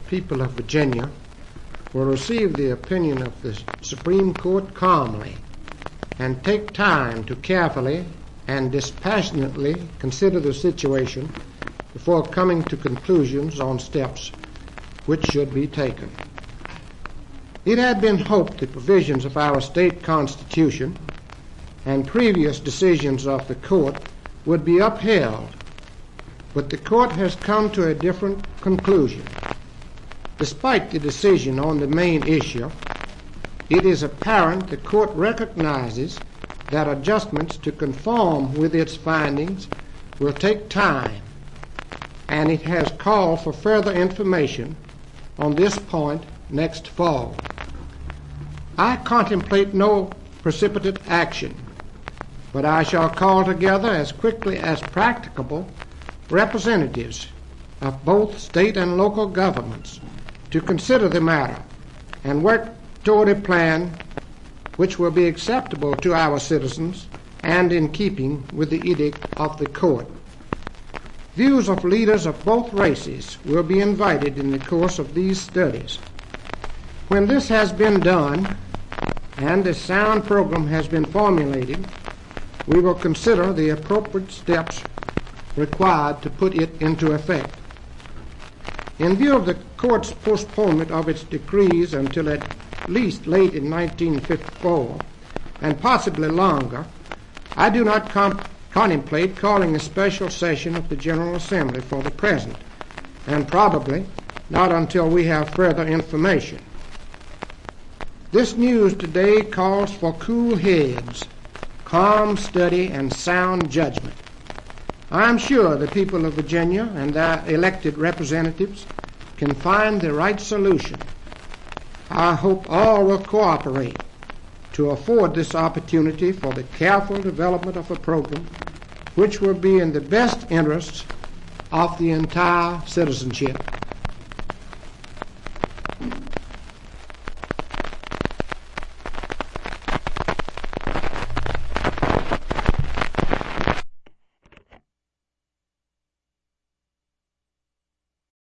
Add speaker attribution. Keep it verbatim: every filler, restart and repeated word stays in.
Speaker 1: people of Virginia will receive the opinion of the Supreme Court calmly and take time to carefully and dispassionately consider the situation before coming to conclusions on steps which should be taken. It had been hoped the provisions of our state constitution and previous decisions of the court would be upheld, but the court has come to a different conclusion. Despite the decision on the main issue, it is apparent the court recognizes that adjustments to conform with its findings will take time, and it has called for further information on this point next fall. I contemplate no precipitate action, but I shall call together as quickly as practicable representatives of both state and local governments to consider the matter and work toward a plan which will be acceptable to our citizens and in keeping with the edict of the court. Views of leaders of both races will be invited in the course of these studies. When this has been done and a sound program has been formulated, we will consider the appropriate steps required to put it into effect. In view of the court's postponement of its decrees until at least late in nineteen fifty-four, and possibly longer, I do not com- contemplate calling a special session of the General Assembly for the present, and probably not until we have further information. This news today calls for cool heads, calm study, and sound judgment. I am sure the people of Virginia and their elected representatives can find the right solution. I hope all will cooperate to afford this opportunity for the careful development of a program which will be in the best interests of the entire citizenship.